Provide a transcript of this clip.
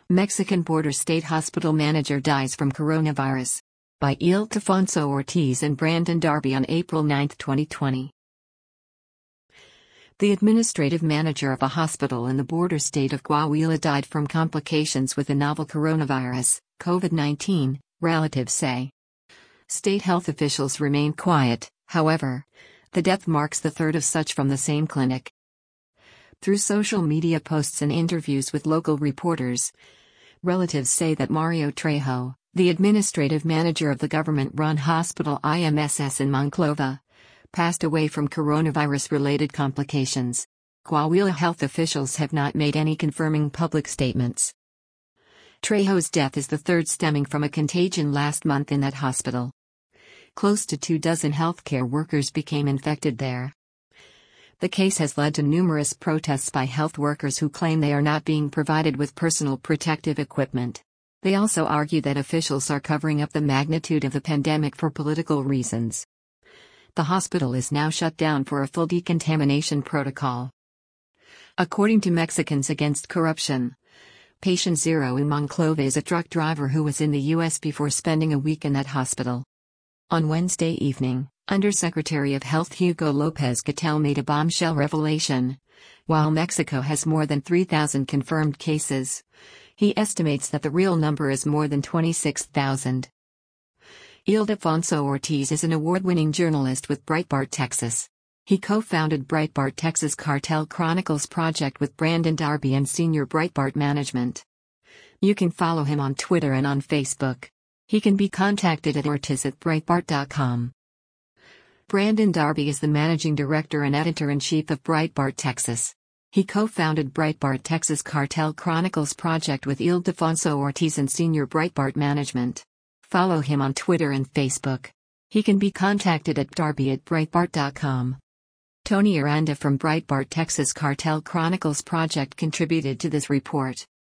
Mexican border state hospital manager dies from coronavirus. By Ildefonso Ortiz and Brandon Darby on April 9, 2020. The administrative manager of a hospital in the border state of Coahuila died from complications with the novel coronavirus, COVID-19, relatives say. State health officials remain quiet, however. The death marks the third of such from the same clinic. Through social media posts and interviews with local reporters, relatives say that Mario Trejo, the administrative manager of the government-run hospital IMSS in Monclova, passed away from coronavirus-related complications. Coahuila health officials have not made any confirming public statements. Trejo's death is the third stemming from a contagion last month in that hospital. Close to 24 healthcare workers became infected there. The case has led to numerous protests by health workers who claim they are not being provided with personal protective equipment. They also argue that officials are covering up the magnitude of the pandemic for political reasons. The hospital is now shut down for a full decontamination protocol. According to Mexicans Against Corruption, Patient Zero in Monclova is a truck driver who was in the U.S. before spending a week in that hospital. On Wednesday evening, Undersecretary of Health Hugo Lopez-Gatell made a bombshell revelation. While Mexico has more than 3,000 confirmed cases, he estimates that the real number is more than 26,000. Ildefonso Ortiz is an award-winning journalist with Breitbart Texas. He co-founded Breitbart Texas Cartel Chronicles project with Brandon Darby and senior Breitbart management. You can follow him on Twitter and on Facebook. He can be contacted at ortiz@breitbart.com. Brandon Darby is the managing director and editor-in-chief of Breitbart Texas. He co-founded Breitbart Texas Cartel Chronicles project with Ildefonso Ortiz and senior Breitbart management. Follow him on Twitter and Facebook. He can be contacted at darby@breitbart.com. Tony Aranda from Breitbart Texas Cartel Chronicles project contributed to this report.